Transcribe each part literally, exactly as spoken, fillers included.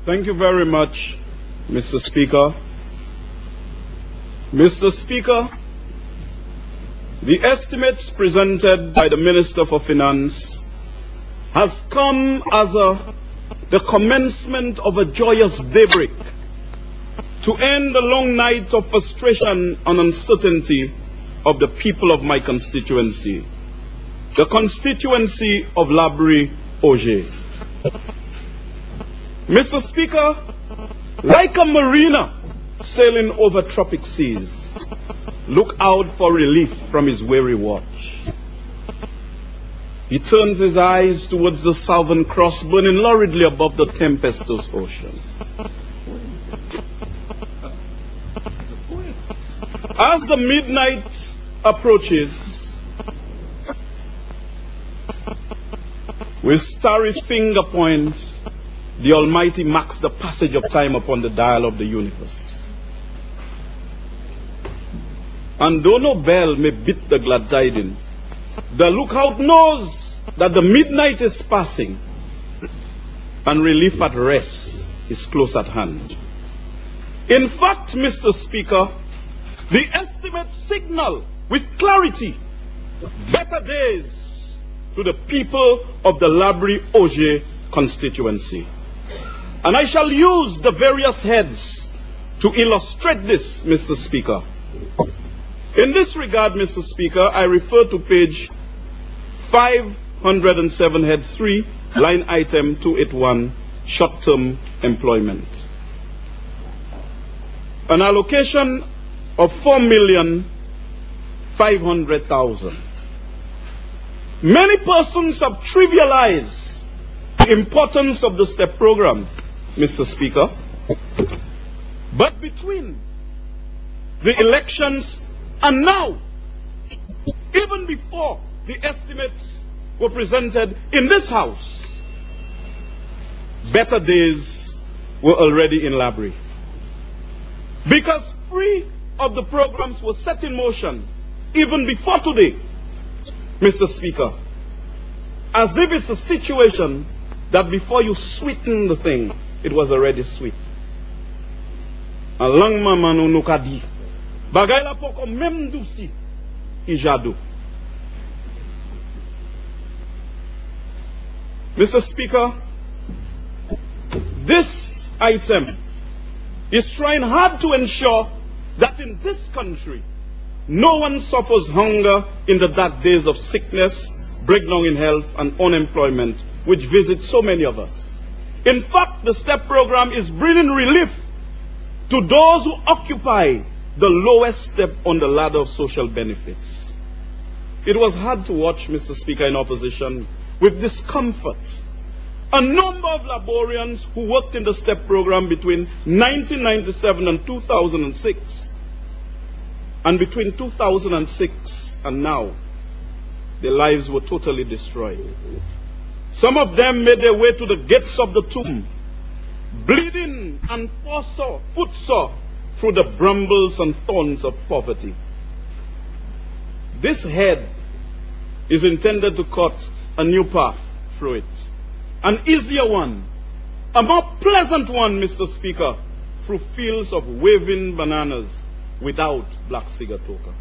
Thank you very much, Mister Speaker. Mister Speaker, the estimates presented by the Minister for Finance has come as a, the commencement of a joyous daybreak to end the long night of frustration and uncertainty of the people of my constituency, the constituency of Labri-Auger. Mister Speaker, like a mariner sailing over tropic seas, look out for relief from his weary watch. He turns his eyes towards the Southern Cross burning luridly above the tempestuous ocean. As the midnight approaches, with starry finger point, the Almighty marks the passage of time upon the dial of the universe. And though no bell may beat the glad tidings, the lookout knows that the midnight is passing and relief at rest is close at hand. In fact, Mister Speaker, the estimates signal with clarity better days to the people of the Labri-Auger constituency. And I shall use the various heads to illustrate this, Mister Speaker. In this regard, Mister Speaker, I refer to page five hundred seven, head three, line item two eighty-one, short-term employment. An allocation of four million five hundred thousand. Many persons have trivialized the importance of the STEP program, Mister Speaker. But between the elections and now, even before the estimates were presented in this House, better days were already in Labri. Because three of the programs were set in motion even before today, Mister Speaker. As if it's a situation that before you sweeten the thing, it was already sweet. Alang mama no nukadi. Bagay la poko mem douci ijado. Mister Speaker, this item is trying hard to ensure that in this country, no one suffers hunger in the dark days of sickness, breakdown in health, and unemployment, which visit so many of us. In fact, the STEP program is bringing relief to those who occupy the lowest step on the ladder of social benefits. It was hard to watch, Mister Speaker, in opposition with discomfort. A number of Laborians who worked in the STEP program between nineteen ninety-seven and two thousand six, and between two thousand six and now, their lives were totally destroyed. Some of them made their way to the gates of the tomb, bleeding and footsore, footsore through the brambles and thorns of poverty. This head is intended to cut a new path through it. An easier one, a more pleasant one, Mister Speaker, through fields of waving bananas without black sigatoka.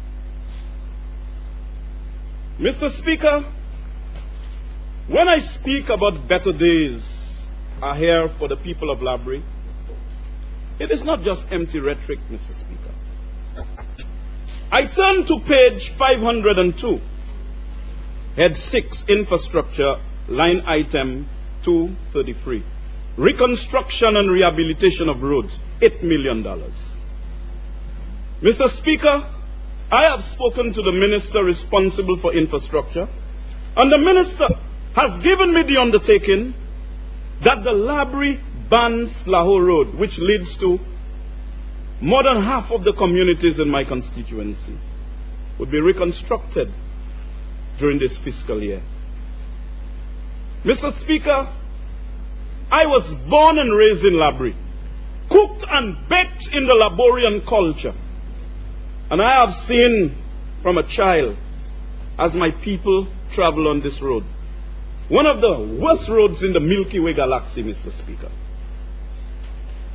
Mister Speaker, when I speak about better days are here for the people of Labri, it is not just empty rhetoric, Mister Speaker. I turn to page five hundred two, head six, infrastructure, line item two thirty-three. Reconstruction and rehabilitation of roads, eight million dollars. Mister Speaker, I have spoken to the minister responsible for infrastructure, and the minister has given me the undertaking that the Labri-Bans-Lahore Road, which leads to more than half of the communities in my constituency, would be reconstructed during this fiscal year. Mister Speaker, I was born and raised in Labri, cooked and baked in the Laborian culture. And I have seen from a child, as my people travel on this road, one of the worst roads in the Milky Way galaxy, Mister Speaker.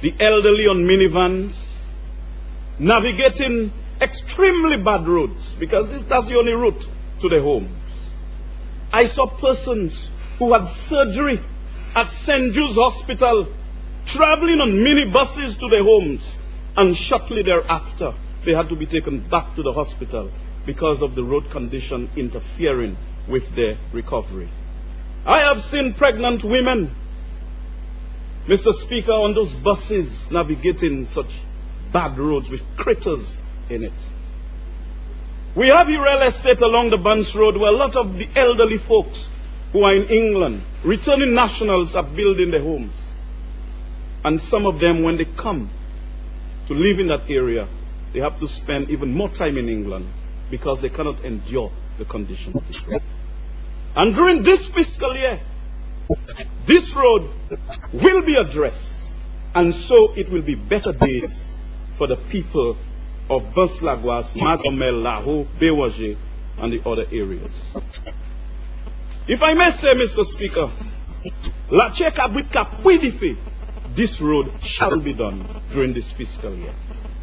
the elderly on minivans, navigating extremely bad roads, because this, that's the only route to the homes. I saw persons who had surgery at Saint Jude's Hospital traveling on minibuses to their homes, and shortly thereafter they had to be taken back to the hospital because of the road condition interfering with their recovery. I have seen pregnant women, Mister Speaker, on those buses navigating such bad roads with critters in it. We have real estate along the Bunce Road where a lot of the elderly folks who are in England, returning nationals, are building their homes. And some of them, when they come to live in that area, they have to spend even more time in England because they cannot endure the condition of this road. And during this fiscal year, this road will be addressed, and so it will be better days for the people of Bas-Lagoas, Magomel, Laho, Bewaje, and the other areas. If I may say, Mister Speaker, La Cheka Bwika Pwidife, this road shall be done during this fiscal year.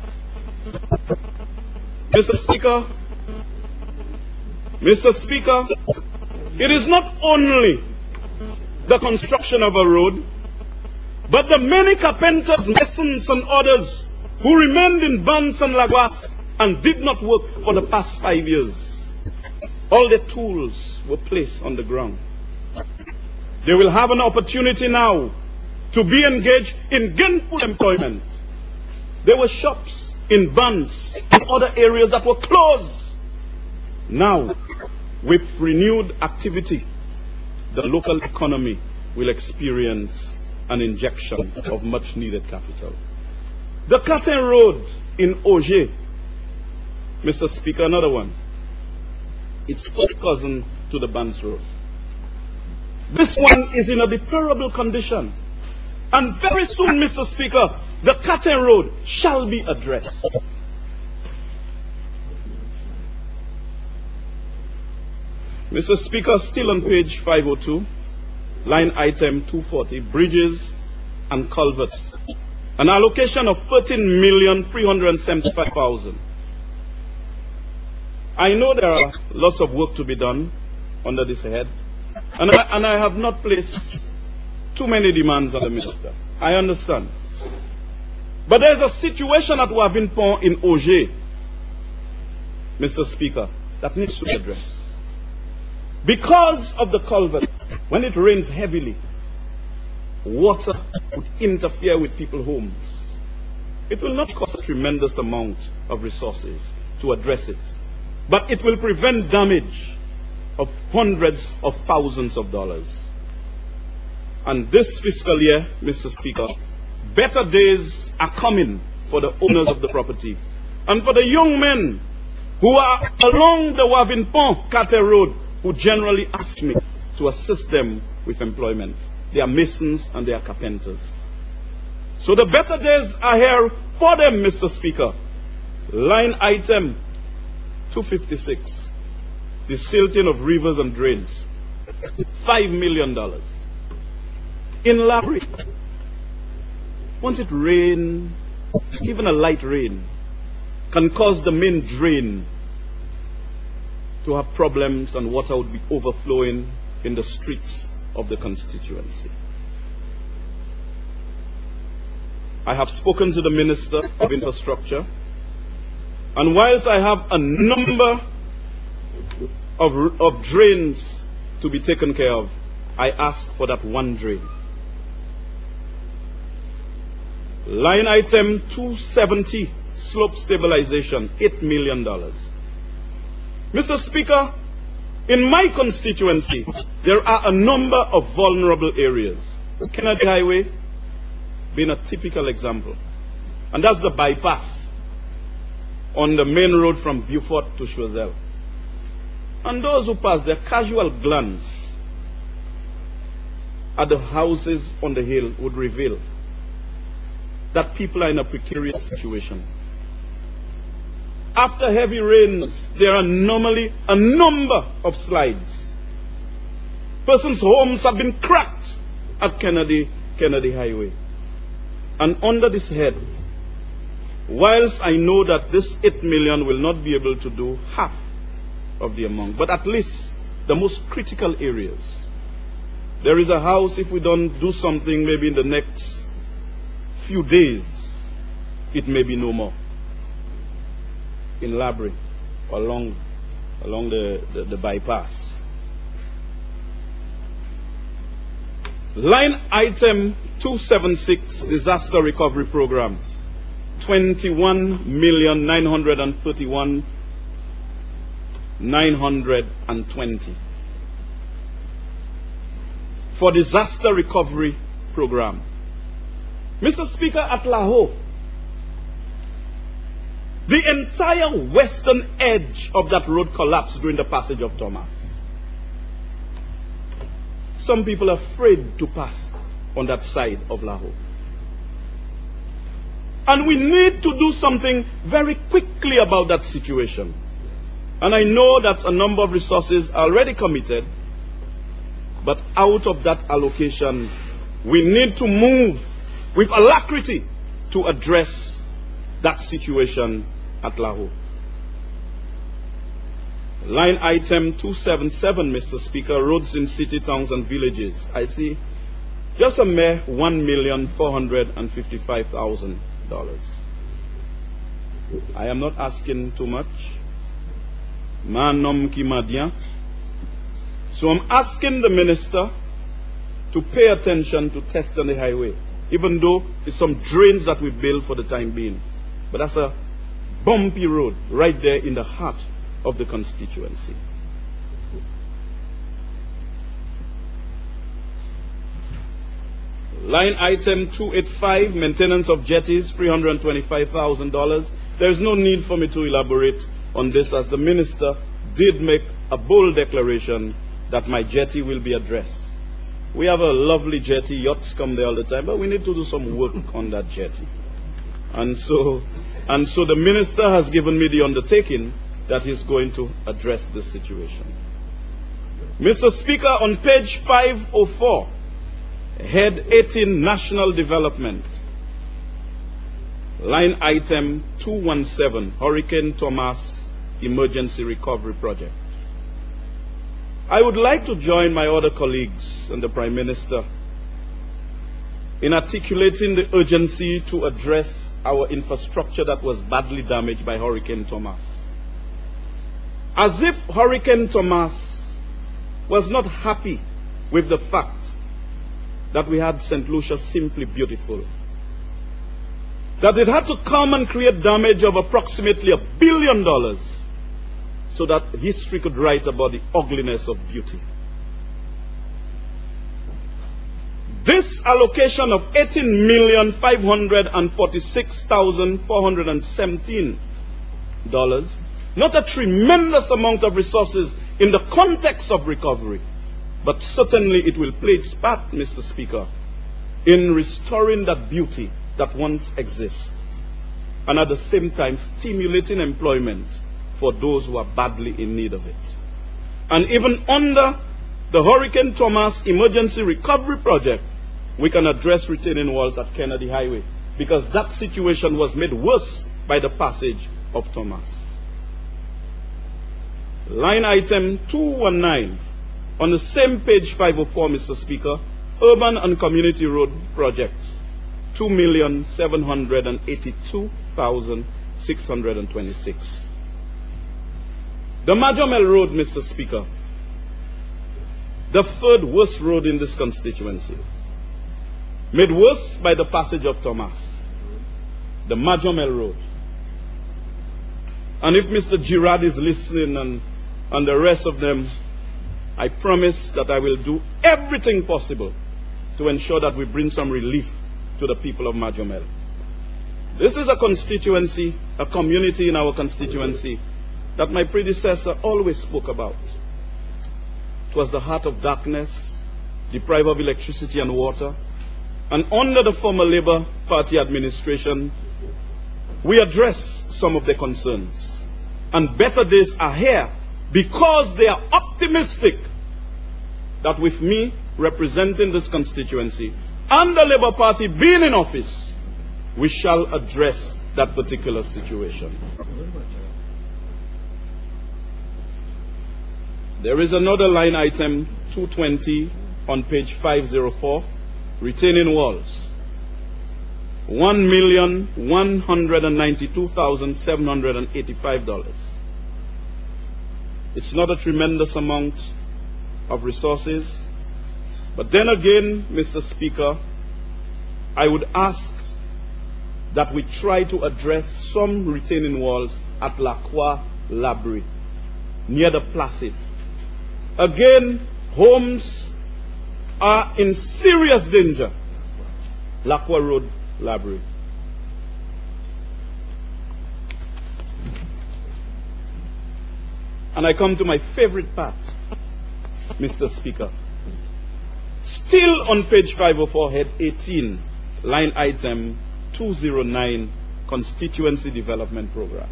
Mister Speaker, Mister Speaker, it is not only the construction of a road, but the many carpenters, masons, and others who remained in Bunce and Lagoas and did not work for the past five years. All their tools were placed on the ground. They will have an opportunity now to be engaged in gainful employment. There were shops in Bunce and other areas that were closed. Now, with renewed activity, the local economy will experience an injection of much needed capital. The Katen Road in Oje, Mister Speaker, another one. It's first cousin to the Bunce Road. This one is in a deplorable condition. And very soon, Mister Speaker, the Katen Road shall be addressed. Mister Speaker, still on page five oh two, line item two forty, bridges and culverts. An allocation of thirteen million three hundred seventy-five thousand. I know there are lots of work to be done under this head, and I, and I have not placed too many demands on the minister. I understand. But there's a situation at Wavin-Pont in Oje, Mister Speaker, that needs to be addressed. Because of the culvert, when it rains heavily, water would interfere with people's homes. It will not cost a tremendous amount of resources to address it, but it will prevent damage of hundreds of thousands of dollars. And this fiscal year, Mister Speaker, better days are coming for the owners of the property and for the young men who are along the Wavin-Pont Katen Road, who generally ask me to assist them with employment. They are masons and they are carpenters. So the better days are here for them, Mister Speaker. Line item two fifty-six, the silting of rivers and drains, five million dollars. In Labrie, once it rains, even a light rain can cause the main drain to have problems, and water would be overflowing in the streets of the constituency. I have spoken to the Minister of Infrastructure, and whilst I have a number of, of drains to be taken care of, I ask for that one drain. Line item two seventy, slope stabilization, eight million dollars. Mister Speaker, in my constituency, there are a number of vulnerable areas. Kennedy Highway being a typical example. And that's the bypass on the main road from Beaufort to Choiseul. And those who pass, their casual glance at the houses on the hill would reveal that people are in a precarious situation. After heavy rains, there are normally a number of slides. Persons' homes have been cracked at Kennedy, Kennedy Highway. And under this head, whilst I know that this eight million will not be able to do half of the amount, but at least the most critical areas. There is a house, if we don't do something maybe in the next few days, it may be no more. In Labrie, along, along the, the, the bypass. Line item two seventy-six, disaster recovery program, twenty-one million nine hundred thirty-one thousand nine hundred twenty. For disaster recovery program. Mister Speaker, at Lahore, the entire western edge of that road collapsed during the passage of Thomas. Some people are afraid to pass on that side of Lahore. And we need to do something very quickly about that situation. And I know that a number of resources are already committed, but out of that allocation, we need to move with alacrity to address that situation at Lahore. Line item two seventy-seven, Mister Speaker, roads in city, towns and villages. I see just a mere one million four hundred fifty-five thousand dollars. I am not asking too much. Manom ki madyan. So I'm asking the minister to pay attention to test on the highway, even though it's some drains that we build for the time being. But that's a bumpy road right there in the heart of the constituency. Line item two eighty-five, maintenance of jetties, three hundred twenty-five thousand dollars. There is no need for me to elaborate on this, as the minister did make a bold declaration that my jetty will be addressed. We have a lovely jetty, yachts come there all the time, but we need to do some work on that jetty. And so, and so the minister has given me the undertaking that he's going to address this situation. Mister Speaker, on page five oh four, head eighteen, National Development, line item two seventeen, Hurricane Thomas Emergency Recovery Project. I would like to join my other colleagues and the Prime Minister in articulating the urgency to address our infrastructure that was badly damaged by Hurricane Thomas. As if Hurricane Thomas was not happy with the fact that we had Saint Lucia Simply Beautiful, that it had to come and create damage of approximately a billion dollars so that history could write about the ugliness of beauty. This allocation of eighteen million five hundred forty-six thousand four hundred seventeen dollars, not a tremendous amount of resources in the context of recovery, but certainly it will play its part, Mister Speaker, in restoring that beauty that once exists, and at the same time stimulating employment for those who are badly in need of it. And even under the Hurricane Thomas Emergency Recovery Project, we can address retaining walls at Kennedy Highway, because that situation was made worse by the passage of Thomas. Line item two nineteen, on the same page five oh four, Mister Speaker, urban and community road projects, two million seven hundred eighty-two thousand six hundred twenty-six. The Majomel Road, Mister Speaker, the third worst road in this constituency, made worse by the passage of Thomas, the Majomel Road. And if Mister Girard is listening, and, and the rest of them, I promise that I will do everything possible to ensure that we bring some relief to the people of Majomel. This is a constituency, a community in our constituency that my predecessor always spoke about. It was the heart of darkness, deprived of electricity and water. And under the former Labour Party administration, we addressed some of the concerns. And better days are here, because they are optimistic that with me representing this constituency and the Labour Party being in office, we shall address that particular situation. There is another line item, two twenty, on page five oh four, retaining walls. one million one hundred ninety-two thousand seven hundred eighty-five dollars. It's not a tremendous amount of resources, but then again, Mister Speaker, I would ask that we try to address some retaining walls at La Croix Library, near the Placid. Again, homes are in serious danger. La Croix Road Library. And I come to my favorite part, Mister Speaker. Still on page five oh four, head eighteen, line item two oh nine, Constituency Development Program.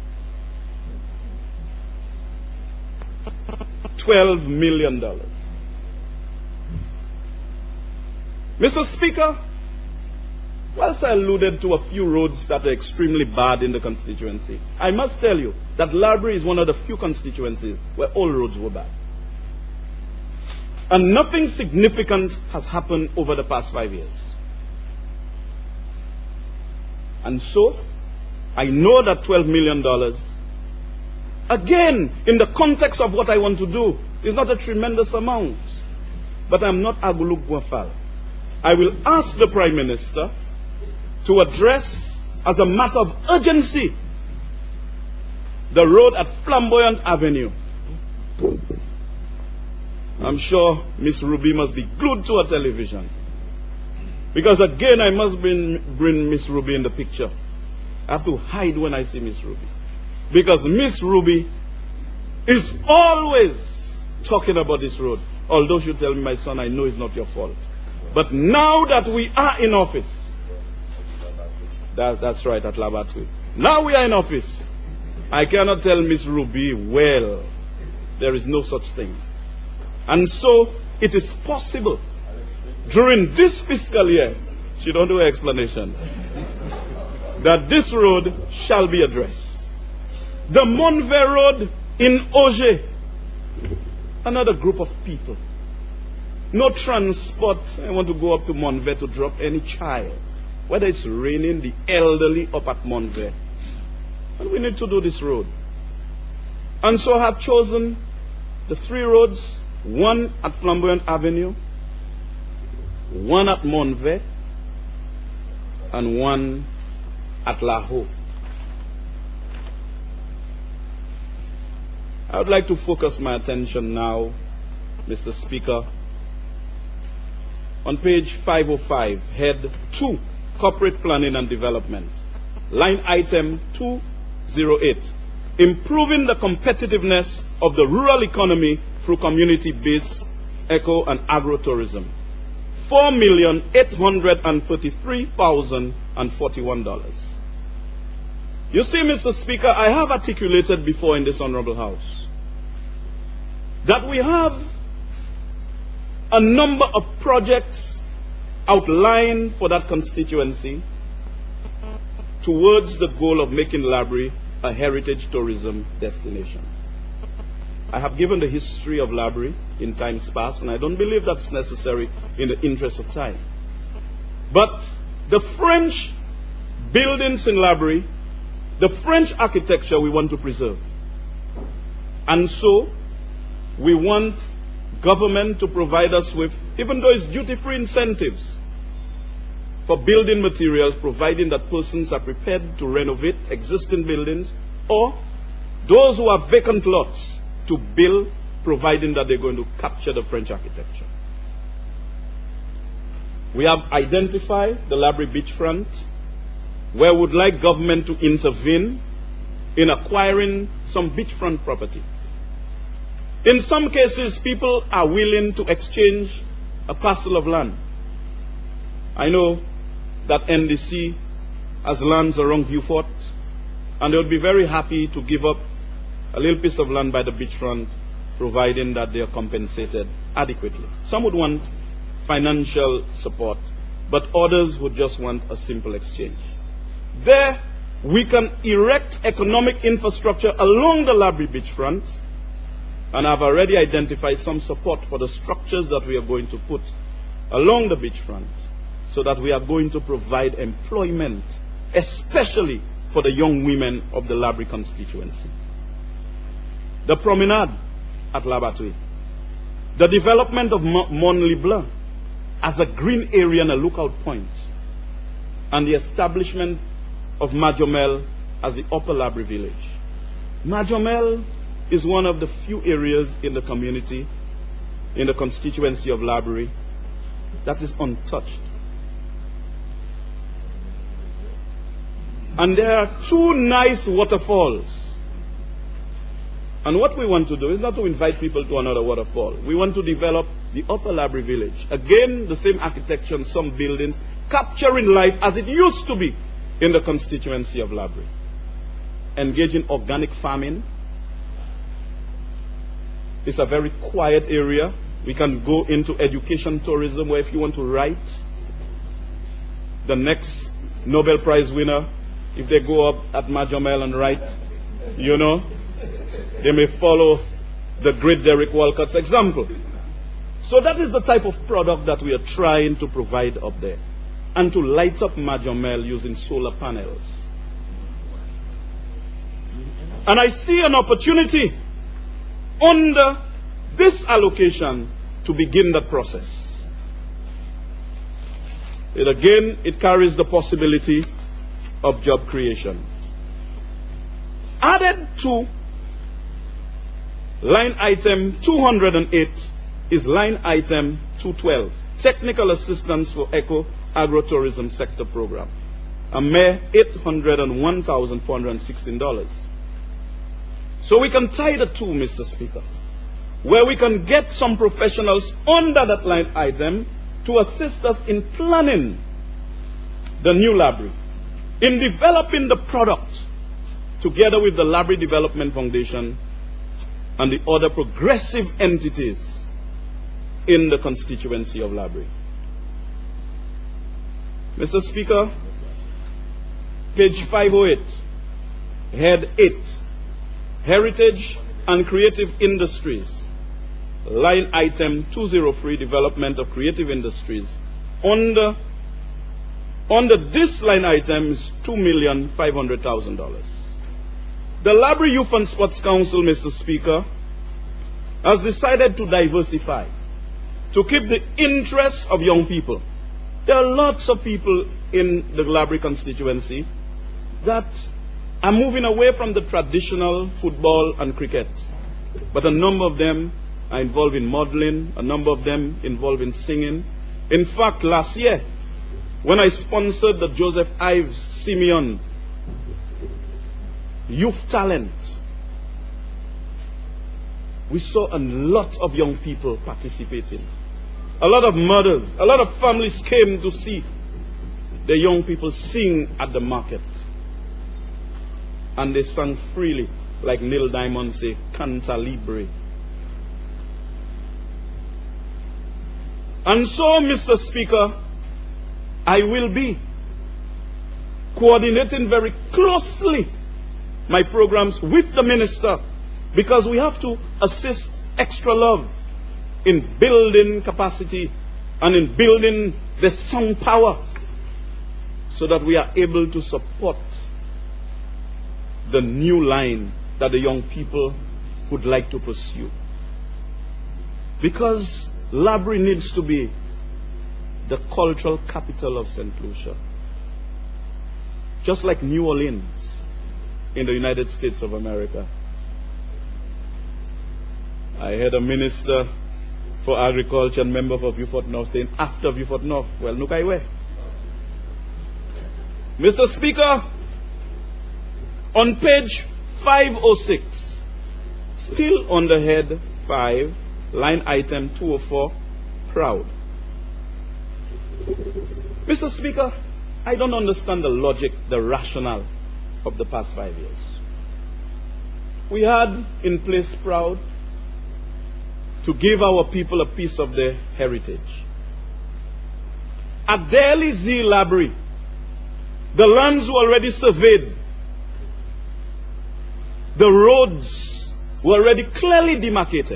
twelve million dollars. Mister Speaker, whilst I alluded to a few roads that are extremely bad in the constituency, I must tell you that Library is one of the few constituencies where all roads were bad. And nothing significant has happened over the past five years. And so, I know that twelve million dollars, again, in the context of what I want to do, is not a tremendous amount. But I'm not Aguluk Gwafal. I will ask the Prime Minister to address, as a matter of urgency, the road at Flamboyant Avenue. I'm sure Miss Ruby must be glued to a television. Because again, I must bring, bring Miss Ruby in the picture. I have to hide when I see Miss Ruby. Because Miss Ruby is always talking about this road. Although she tell me, my son, I know it's not your fault. But now that we are in office, that, that's right, at Labatwi. Now we are in office. I cannot tell Miss Ruby, well, there is no such thing. And so, it is possible, during this fiscal year, she don't do explanations, that this road shall be addressed. The Monve Road in Auger, another group of people. No transport. I want to go up to Monve to drop any child. Whether it's raining, the elderly up at Monve. And we need to do this road. And so I have chosen the three roads, one at Flamboyant Avenue, one at Monve, and one at Laho. I would like to focus my attention now, Mister Speaker, on page five oh five, head two, Corporate Planning and Development, line item two oh eight, improving the competitiveness of the rural economy through community-based eco and agro-tourism, four million eight hundred thirty-three thousand forty-one dollars. You see, Mister Speaker, I have articulated before in this Honorable House that we have a number of projects outlined for that constituency towards the goal of making Library a heritage tourism destination. I have given the history of Library in times past, and I don't believe that's necessary in the interest of time. But the French buildings in Library, the French architecture we want to preserve. And so, we want government to provide us with, even though it's duty-free incentives, for building materials, providing that persons are prepared to renovate existing buildings, or those who have vacant lots to build, providing that they're going to capture the French architecture. We have identified the Library beachfront, where we would like government to intervene in acquiring some beachfront property. In some cases, people are willing to exchange a parcel of land. I know that N D C has lands around Viewfort, and they would be very happy to give up a little piece of land by the beachfront, providing that they are compensated adequately. Some would want financial support, but others would just want a simple exchange. There, we can erect economic infrastructure along the Labrie beachfront, and I've already identified some support for the structures that we are going to put along the beachfront, so that we are going to provide employment, especially for the young women of the Labrie constituency. The promenade at Labatoué, the development of Mont-Leblanc as a green area and a lookout point, and the establishment of Majomel as the Upper Labrie village. Majomel is one of the few areas in the community, in the constituency of Labrie, that is untouched. And there are two nice waterfalls. And what we want to do is not to invite people to another waterfall. We want to develop the Upper Labrie village. Again, the same architecture and some buildings, capturing life as it used to be in the constituency of Labrie. Engage in organic farming. It's a very quiet area. We can go into education tourism, where if you want to write, the next Nobel Prize winner, if they go up at Majomel and write, you know, they may follow the great Derek Walcott's example. So that is the type of product that we are trying to provide up there, and to light up Majomel using solar panels. And I see an opportunity under this allocation to begin that process. It again, it carries the possibility of job creation. Added to line item two hundred eight is line item two twelve, technical assistance for eco agrotourism sector program, a mere eight hundred one thousand four hundred sixteen dollars. So we can tie the two, Mister Speaker, where we can get some professionals under that line item to assist us in planning the new Labrie, in developing the product together with the Labrie Development Foundation and the other progressive entities in the constituency of Labrie. Mister Speaker, page five oh eight, head eight, Heritage and Creative Industries, line item two oh three, Development of Creative Industries. Under, under this line item is two million five hundred thousand dollars. The Labrie Youth and Sports Council, Mister Speaker, has decided to diversify, to keep the interests of young people. There are lots of people in the Labrie constituency that are moving away from the traditional football and cricket, but a number of them are involved in modeling, a number of them involved in singing. In fact, last year, when I sponsored the Joseph Ives Simeon Youth Talent, we saw a lot of young people participating. A lot of mothers, a lot of families came to see the young people sing at the market. And they sang freely, like Neil Diamond say, Canta Libre. And so, Mister Speaker, I will be coordinating very closely my programs with the minister, because we have to assist Extra Love in building capacity and in building the song power, so that we are able to support the new line that the young people would like to pursue. Because Labrie needs to be the cultural capital of Saint Lucia, just like New Orleans in the United States of America. I heard a minister for agriculture and member for Beaufort North saying, after Beaufort North, well, look I way. Mister Speaker, on page five oh six, still on the head five, line item two oh four, proud. Mister Speaker, I don't understand the logic, the rationale of the past five years. We had in place Proud to give our people a piece of their heritage. At Daily Z Labrie, The lands were already surveyed. The roads were already clearly demarcated.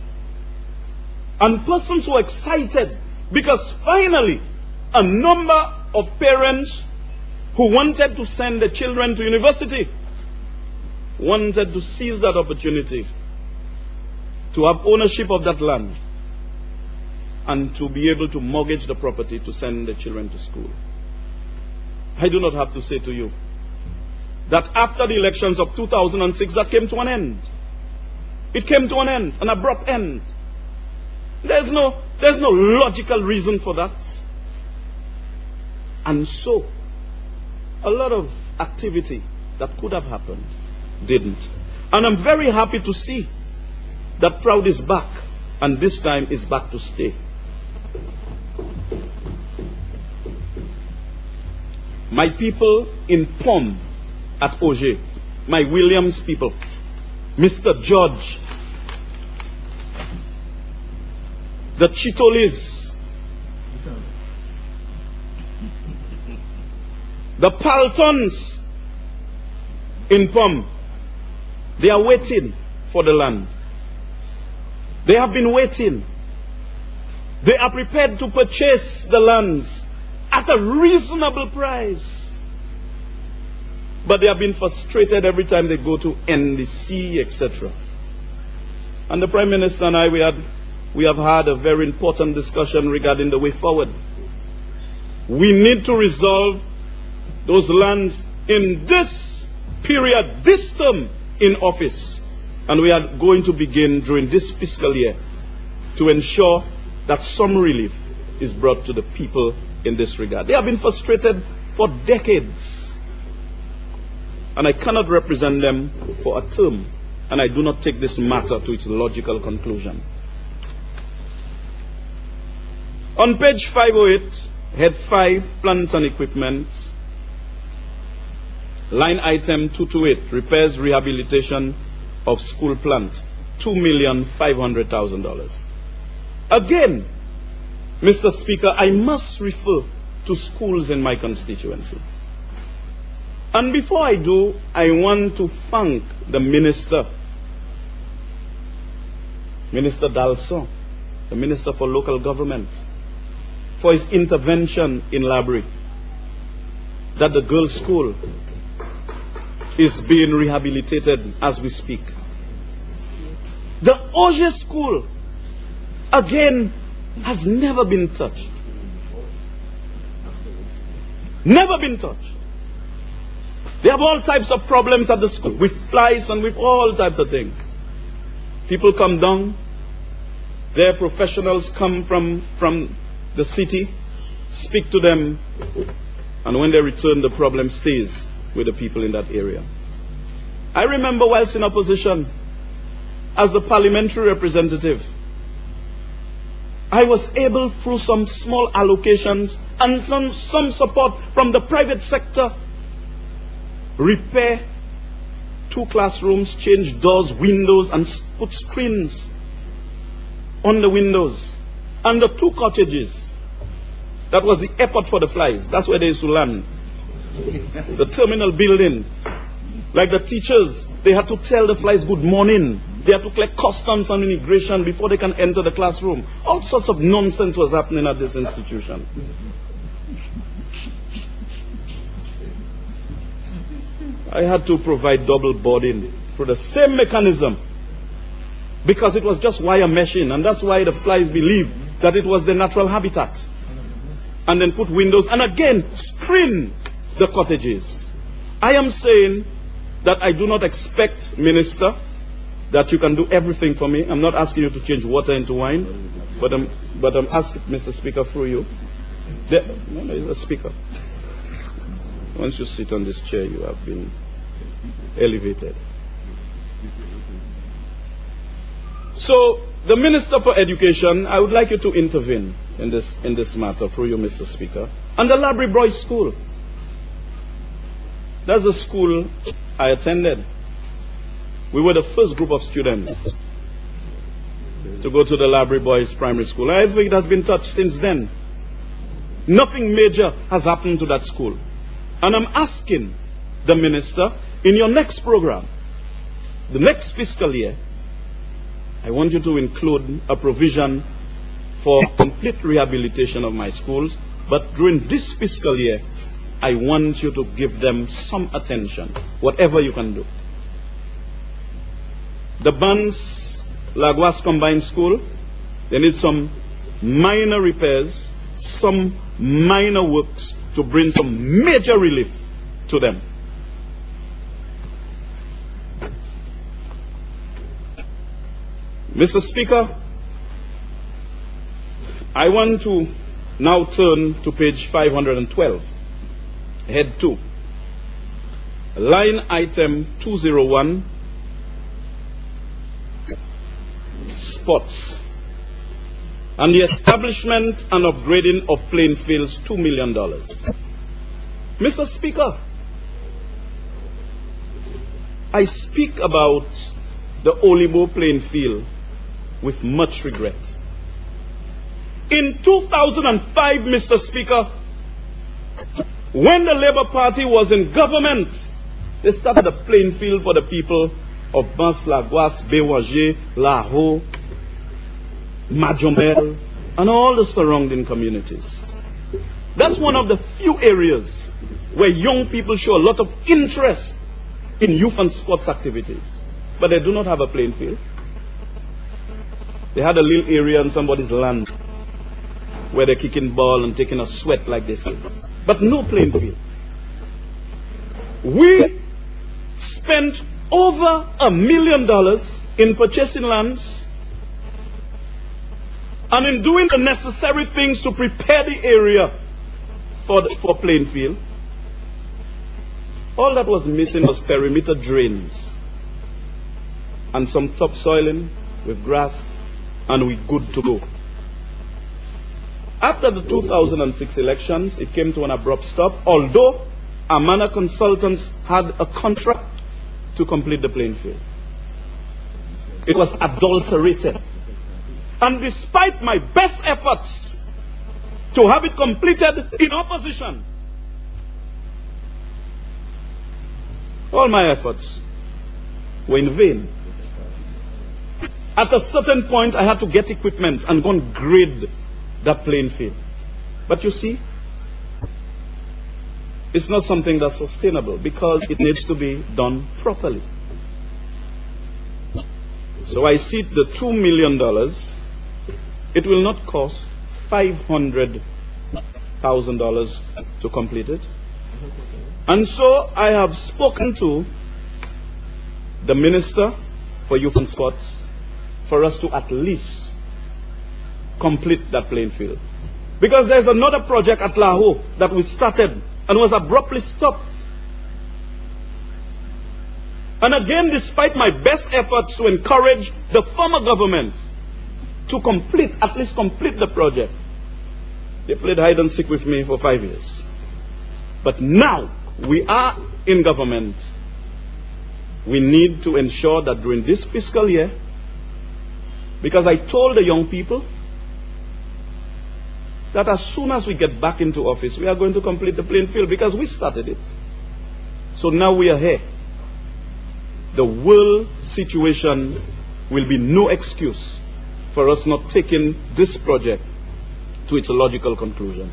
And persons were excited because finally a number of parents who wanted to send their children to university wanted to seize that opportunity to have ownership of that land and to be able to mortgage the property to send their children to school. I do not have to say to you that after the elections of two thousand six, that came to an end. It came to an end, an abrupt end. There's no, there's no logical reason for that. And so, a lot of activity that could have happened didn't. And I'm very happy to see that Proud is back, and this time is back to stay. My people in Pom at Auger, my Williams people, Mister George, the Chitolis, the Paltons in Pom, they are waiting for the land. They have been waiting. They are prepared to purchase the lands at a reasonable price. But they have been frustrated every time they go to N D C, et cetera. And the Prime Minister and I, we, had, we have had a very important discussion regarding the way forward. We need to resolve those lands in this period, this term in office. And we are going to begin during this fiscal year to ensure that some relief is brought to the people in this regard. They have been frustrated for decades. And I cannot represent them for a term. And I do not take this matter to its logical conclusion. On page five oh eight, head five, plant and equipment, line item two twenty-eight, repairs, rehabilitation of school plant, two million five hundred thousand dollars. Again, Mister Speaker, I must refer to schools in my constituency. And before I do, I want to thank the Minister, Minister Dalson, the Minister for Local Government, for his intervention in Labrie, that the girls' school is being rehabilitated as we speak. The Auger school, again, has never been touched. Never been touched. They have all types of problems at the school, with flies and with all types of things. People come down, their professionals come from, from the city, speak to them, and when they return, the problem stays with the people in that area. I remember whilst in opposition, as a parliamentary representative, I was able, through some small allocations and some, some support from the private sector, repair two classrooms, change doors, windows, and put screens on the windows. And the two cottages, that was the airport for the flies. That's where they used to land. The terminal building. Like the teachers, they had to tell the flies good morning. They had to collect customs and immigration before they can enter the classroom. All sorts of nonsense was happening at this institution. I had to provide double boarding through the same mechanism because it was just wire meshing, and that's why the flies believed that it was their natural habitat. And then put windows and again screen the cottages. I am saying that I do not expect, Minister, that you can do everything for me. I'm not asking you to change water into wine, but I'm, but I'm asking, Mister Speaker, through you. There, no, no, he's a speaker. Once you sit on this chair, you have been elevated. So, the Minister for Education, I would like you to intervene in this, in this matter, through you, Mister Speaker. And the Labrie Boys School. That's the school I attended. We were the first group of students to go to the Labrie Boys Primary School. I think it has been touched since then. Nothing major has happened to that school. And I'm asking the minister, in your next program, the next fiscal year, I want you to include a provision for complete rehabilitation of my schools, but during this fiscal year, I want you to give them some attention, whatever you can do. The Bans Laguas Combined School, they need some minor repairs, some minor works to bring some major relief to them. Mister Speaker, I want to now turn to page five hundred twelve, head two, line item two oh one, sports, and the establishment and upgrading of playing fields, two million dollars. Mister Speaker, I speak about the Olibo playing field with much regret. In two thousand five, Mister Speaker, when the Labour Party was in government, they started a playing field for the people of Bans Laguas, Béwanger, Lahore, Majomel, and all the surrounding communities. That's one of the few areas where young people show a lot of interest in youth and sports activities, but they do not have a playing field. They had a little area on somebody's land where they're kicking ball and taking a sweat like this, but no playing field. We spent over a million dollars in purchasing lands and in doing the necessary things to prepare the area for, the, for playing field. All that was missing was perimeter drains and some topsoiling with grass, and we're good to go. After the two thousand six elections, it came to an abrupt stop, although Amana Consultants had a contract to complete the playing field. It was adulterated. And despite my best efforts to have it completed in opposition, all my efforts were in vain. At a certain point, I had to get equipment and go and grade that playing field. But you see, it's not something that's sustainable because it needs to be done properly. So I see the two million dollars, it will not cost five hundred thousand dollars to complete it. And so I have spoken to the Minister for Youth and Sports for us to at least complete that playing field. Because there's another project at Lahore that we started and was abruptly stopped. And again, despite my best efforts to encourage the former government to complete, at least complete the project, they played hide and seek with me for five years. But now we are in government. We need to ensure that during this fiscal year, because I told the young people that as soon as we get back into office, we are going to complete the playing field because we started it. So now we are here. The world situation will be no excuse for us not taking this project to its logical conclusion.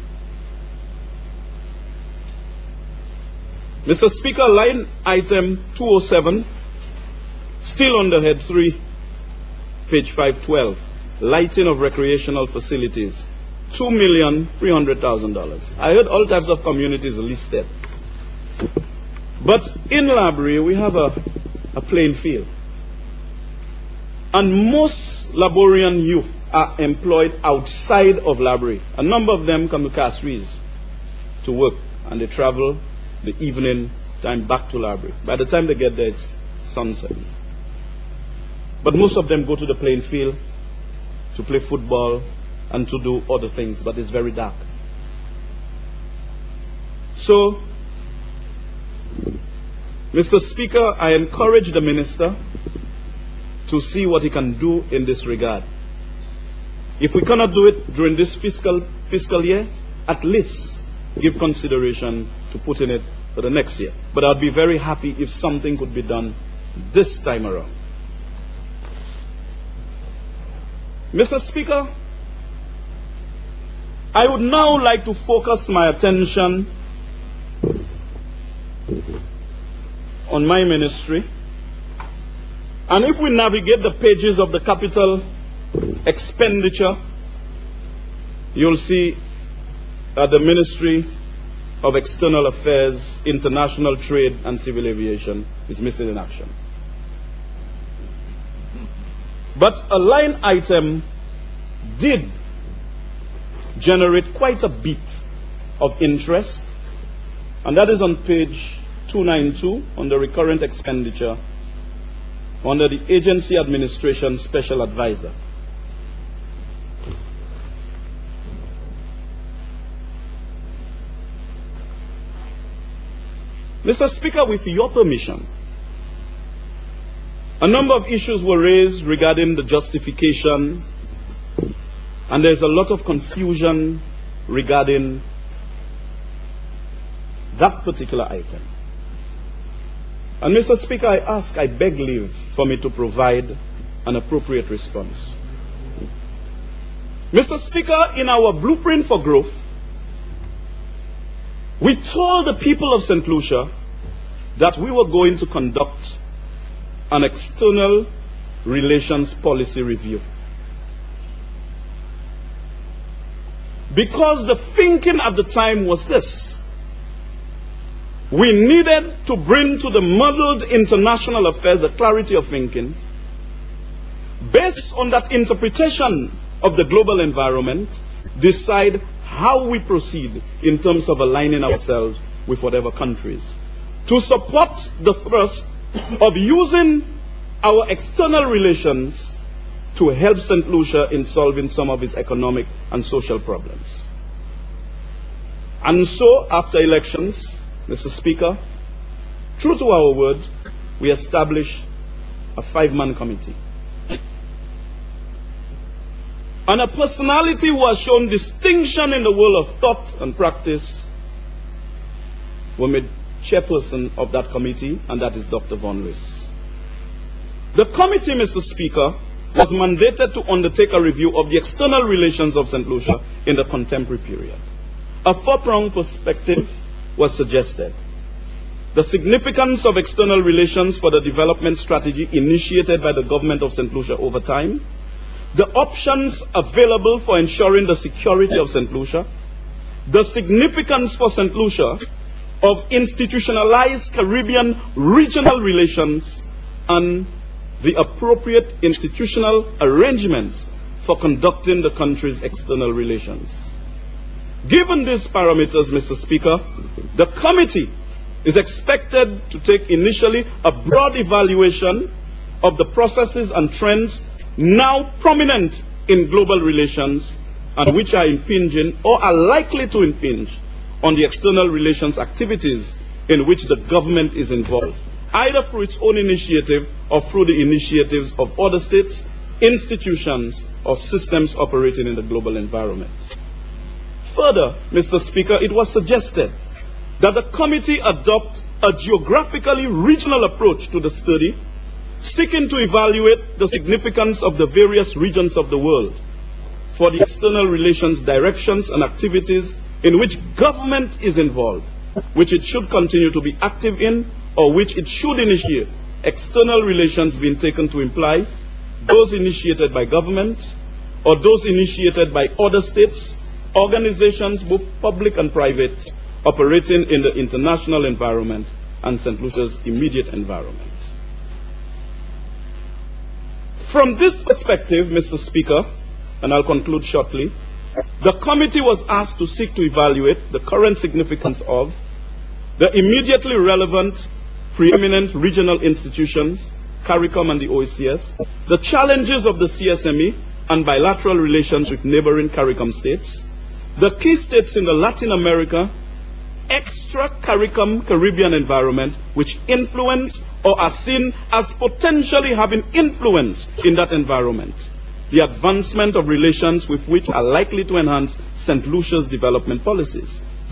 Mister Speaker, line item two oh seven, still under head three, page five twelve, lighting of recreational facilities, two million three hundred thousand dollars. I heard all types of communities listed. But in Labrie, we have a, a playing field. And most Laborian youth are employed outside of Labrie. A number of them come to Castries to work, and they travel the evening time back to Labrie. By the time they get there, it's sunset. But most of them go to the playing field to play football and to do other things, but it's very dark. So, Mister Speaker, I encourage the minister to see what he can do in this regard. If we cannot do it during this fiscal fiscal year, at least give consideration to to put in it for the next year. But I'd be very happy if something could be done this time around. Mister Speaker, I would now like to focus my attention on my ministry. And if we navigate the pages of the capital expenditure, you'll see that the Ministry of External Affairs, International Trade and Civil Aviation is missing in action. But a line item did generate quite a bit of interest, and that is on page two ninety-two on the recurrent expenditure under the Agency Administration Special Advisor. Mister Speaker, with your permission, a number of issues were raised regarding the justification, and there's a lot of confusion regarding that particular item. And Mister Speaker, I ask, I beg leave for me to provide an appropriate response. Mister Speaker, in our blueprint for growth, we told the people of Saint Lucia that we were going to conduct an external relations policy review. Because the thinking at the time was this: we needed to bring to the muddled international affairs a clarity of thinking based on that interpretation of the global environment, decide how we proceed in terms of aligning ourselves with whatever countries. To support the thrust of using our external relations to help Saint Lucia in solving some of its economic and social problems. And so, after elections, Mister Speaker, true to our word, we established a five-man committee. And a personality who has shown distinction in the world of thought and practice was made chairperson of that committee, and that is Doctor Von Rees. The committee, Mister Speaker, was mandated to undertake a review of the external relations of Saint Lucia in the contemporary period. A four-pronged perspective was suggested. The significance of external relations for the development strategy initiated by the government of Saint Lucia over time, the options available for ensuring the security of Saint Lucia, the significance for Saint Lucia of institutionalized Caribbean regional relations, and the appropriate institutional arrangements for conducting the country's external relations. Given these parameters, Mister Speaker, the committee is expected to take initially a broad evaluation of the processes and trends now prominent in global relations and which are impinging or are likely to impinge on the external relations activities in which the government is involved, either through its own initiative or through the initiatives of other states, institutions, or systems operating in the global environment. Further, Mister Speaker, it was suggested that the committee adopt a geographically regional approach to the study, seeking to evaluate the significance of the various regions of the world for the external relations directions and activities in which government is involved, which it should continue to be active in, or which it should initiate. External relations being taken to imply those initiated by government or those initiated by other states, organizations, both public and private, operating in the international environment and Saint Lucia's immediate environment. From this perspective, Mister Speaker, and I'll conclude shortly, the committee was asked to seek to evaluate the current significance of the immediately relevant preeminent regional institutions, CARICOM and the O E C S, the challenges of the C S M E and bilateral relations with neighboring CARICOM states, the key states in the Latin America, extra CARICOM Caribbean environment which influence or are seen as potentially having influence in that environment, the advancement of relations with which are likely to enhance Saint Lucia's development policies,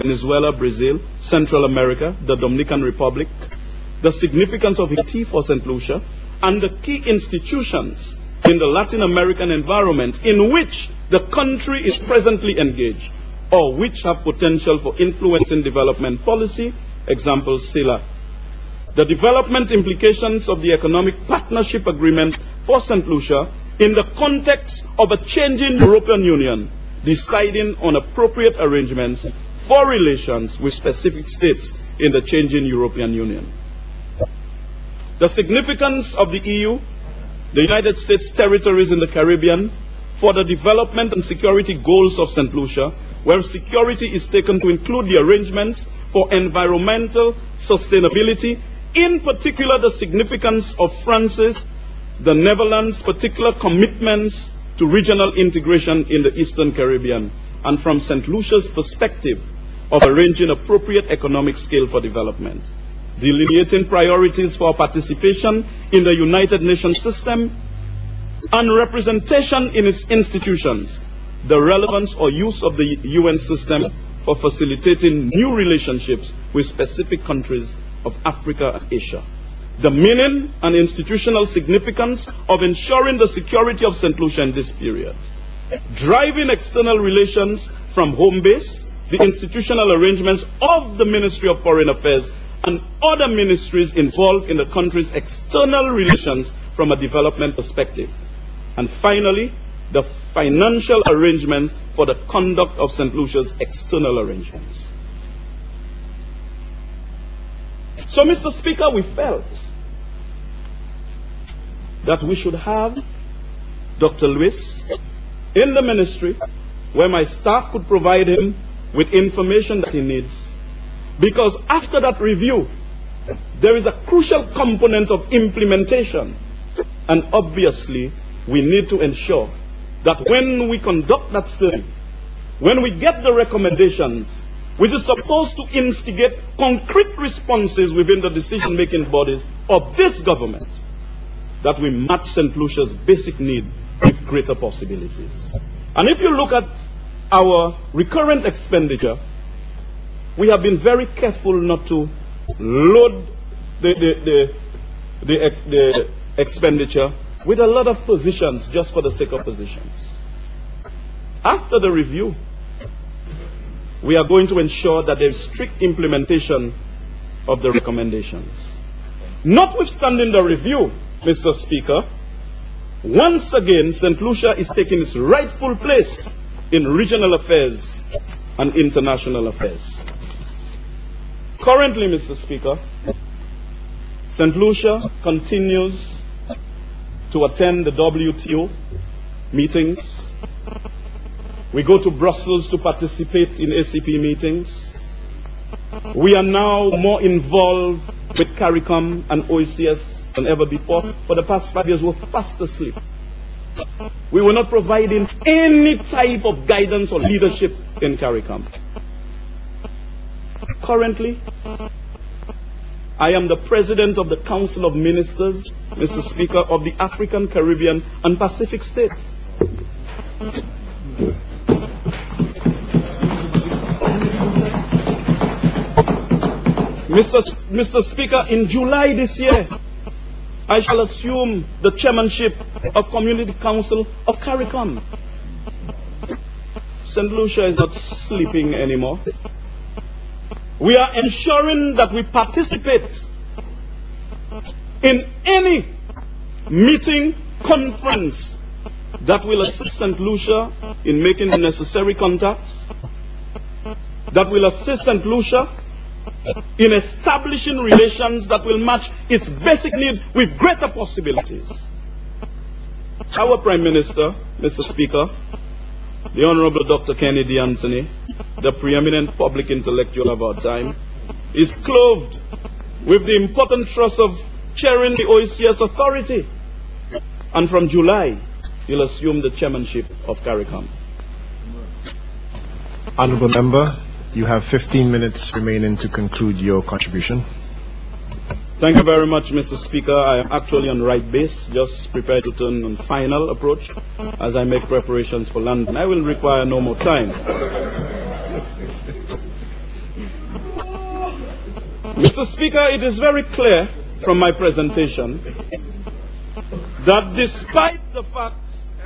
Venezuela, Brazil, Central America, the Dominican Republic, the significance of Haiti for Saint Lucia, and the key institutions in the Latin American environment in which the country is presently engaged, or which have potential for influencing development policy, example CELAC. The development implications of the Economic Partnership Agreement for Saint Lucia in the context of a changing European Union, deciding on appropriate arrangements for relations with specific states in the changing European Union. The significance of the E U, the United States territories in the Caribbean, for the development and security goals of Saint Lucia, where security is taken to include the arrangements for environmental sustainability, in particular the significance of France's, the Netherlands' particular commitments to regional integration in the Eastern Caribbean, and from Saint Lucia's perspective of arranging appropriate economic scale for development, delineating priorities for participation in the United Nations system, and representation in its institutions, the relevance or use of the U N system for facilitating new relationships with specific countries of Africa and Asia. The meaning and institutional significance of ensuring the security of Saint Lucia in this period. Driving external relations from home base, the institutional arrangements of the Ministry of Foreign Affairs and other ministries involved in the country's external relations from a development perspective. And finally, the financial arrangements for the conduct of Saint Lucia's external arrangements. So, Mister Speaker, we felt that we should have Doctor Lewis in the ministry where my staff could provide him with information that he needs. Because after that review, there is a crucial component of implementation. And obviously, we need to ensure that when we conduct that study, when we get the recommendations, which is supposed to instigate concrete responses within the decision-making bodies of this government, that we match Saint Lucia's basic need with greater possibilities. And if you look at our recurrent expenditure, we have been very careful not to load the, the, the, the, the expenditure with a lot of positions just for the sake of positions. After the review, we are going to ensure that there is strict implementation of the recommendations. Notwithstanding the review, Mister Speaker, once again, Saint Lucia is taking its rightful place in regional affairs and international affairs. Currently, Mister Speaker, Saint Lucia continues to attend the W T O meetings. We go to Brussels to participate in A C P meetings. We are now more involved with CARICOM and O E C S than ever before. For the past five years, we're fast asleep. We were not providing any type of guidance or leadership in CARICOM. Currently, I am the President of the Council of Ministers, Mister Speaker, of the African, Caribbean, and Pacific states. Mister Mister Speaker, in July this year, I shall assume the chairmanship of Community Council of CARICOM. Saint Lucia is not sleeping anymore. We are ensuring that we participate in any meeting, conference that will assist Saint Lucia in making the necessary contacts, that will assist Saint Lucia in establishing relations that will match its basic need with greater possibilities. Our Prime Minister, Mister Speaker, the Honorable Doctor Kennedy Anthony, the preeminent public intellectual of our time, is clothed with the important trust of chairing the O E C S authority. And from July, he'll assume the chairmanship of CARICOM. Honorable Member, you have fifteen minutes remaining to conclude your contribution. Thank you very much, Mister Speaker. I am actually on right base, just prepared to turn on final approach as I make preparations for London. I will require no more time. Mister Speaker, it is very clear from my presentation that despite the fact,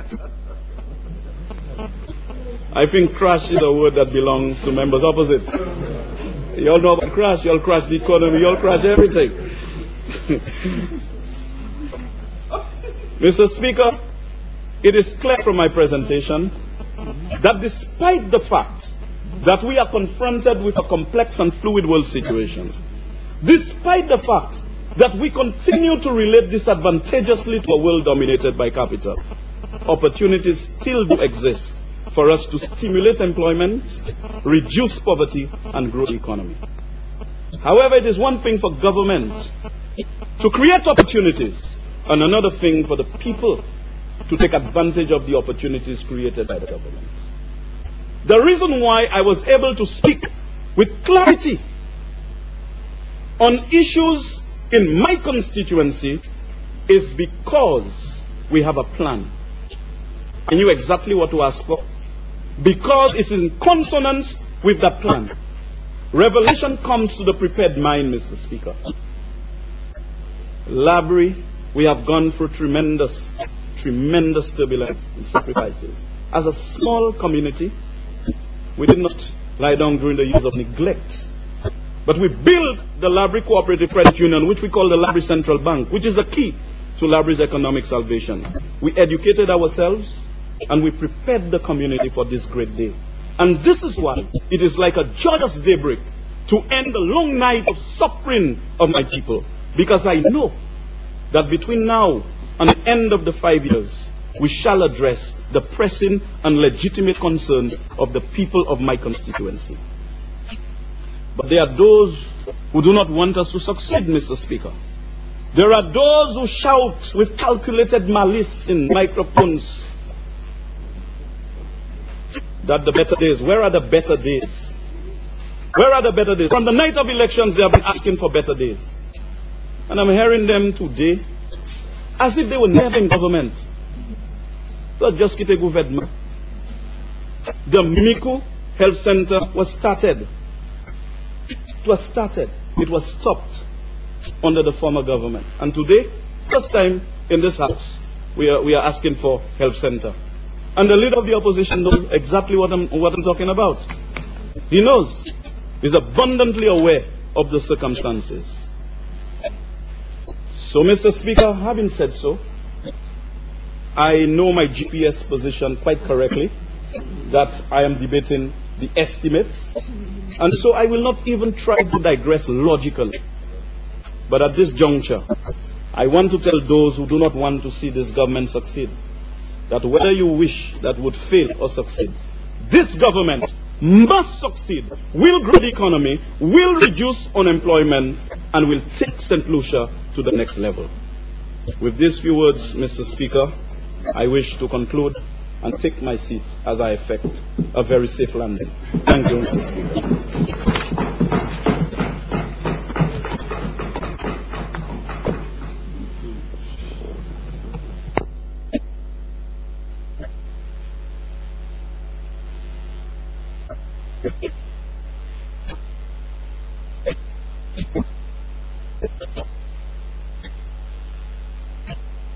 I think crash is a word that belongs to members opposite. You all know about crash, you all crash the economy, you all crash everything. Mister Speaker, it is clear from my presentation that despite the fact that we are confronted with a complex and fluid world situation, despite the fact that we continue to relate disadvantageously to a world dominated by capital, opportunities still do exist for us to stimulate employment, reduce poverty, and grow the economy. However, it is one thing for government to create opportunities, and another thing for the people to take advantage of the opportunities created by the government. The reason why I was able to speak with clarity on issues in my constituency is because we have a plan. I knew exactly what to ask for, because it's in consonance with that plan. Revelation comes to the prepared mind, Mister Speaker. Labrie, we have gone through tremendous, tremendous turbulence and sacrifices. As a small community, we did not lie down during the years of neglect. But we built the Labrie Cooperative Credit Union, which we call the Labrie Central Bank, which is the key to Labrie's economic salvation. We educated ourselves, and we prepared the community for this great day. And this is why it is like a joyous daybreak to end the long night of suffering of my people. Because I know that between now and the end of the five years, we shall address the pressing and legitimate concerns of the people of my constituency. But there are those who do not want us to succeed, Mister Speaker. There are those who shout with calculated malice in microphones that the better days, where are the better days? Where are the better days? From the night of elections, they have been asking for better days. And I'm hearing them today as if they were never in government. So just get a government. The Miku Health Center was started. It was started. It was stopped under the former government. And today, first time in this house, we are, we are asking for health center. And the leader of the opposition knows exactly what I'm, what I'm talking about. He knows. He's abundantly aware of the circumstances. So, Mister Speaker, having said so, I know my G P S position quite correctly, that I am debating the estimates, and so I will not even try to digress logically. But at this juncture, I want to tell those who do not want to see this government succeed, that whether you wish that would fail or succeed, this government must succeed, will grow the economy, will reduce unemployment, and will take Saint Lucia to the next level. With these few words, Mister Speaker, I wish to conclude and take my seat as I effect a very safe landing. Thank you, Mister Speaker.